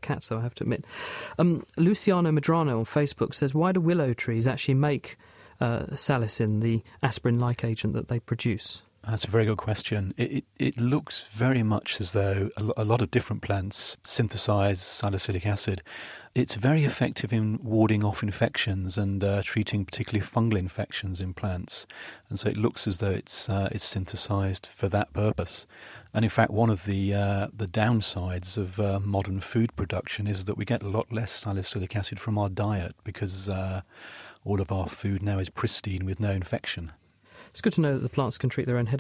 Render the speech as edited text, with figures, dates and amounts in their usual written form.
cats, though, I have to admit. Luciano Medrano on Facebook says, why do willow trees actually make salicin, the aspirin-like agent that they produce? That's a very good question. It looks very much as though a lot of different plants synthesize salicylic acid. It's very effective in warding off infections and treating particularly fungal infections in plants. And so it looks as though it's synthesized for that purpose. And in fact, one of the downsides of modern food production is that we get a lot less salicylic acid from our diet because all of our food now is pristine with no infection. It's good to know that the plants can treat their own headaches.